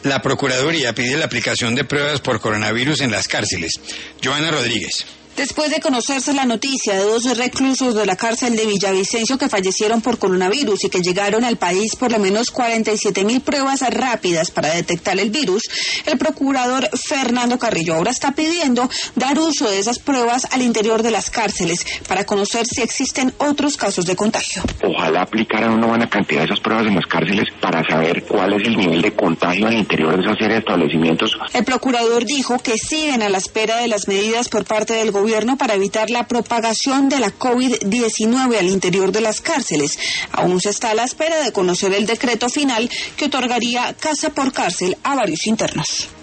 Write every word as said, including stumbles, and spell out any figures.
La Procuraduría pide la aplicación de pruebas por coronavirus en las cárceles. Joana Rodríguez. Después de conocerse la noticia de dos reclusos de la cárcel de Villavicencio que fallecieron por coronavirus y que llegaron al país por lo menos cuarenta y siete mil pruebas rápidas para detectar el virus, el procurador Fernando Carrillo ahora está pidiendo dar uso de esas pruebas al interior de las cárceles para conocer si existen otros casos de contagio. Ojalá aplicaran una buena cantidad de esas pruebas en las cárceles para saber cuál es el nivel de contagio al interior de esa serie de establecimientos. El procurador dijo que siguen a la espera de las medidas por parte del gobierno gobierno para evitar la propagación de la COVID diecinueve al interior de las cárceles. Aún se está a la espera de conocer el decreto final que otorgaría casa por cárcel a varios internos.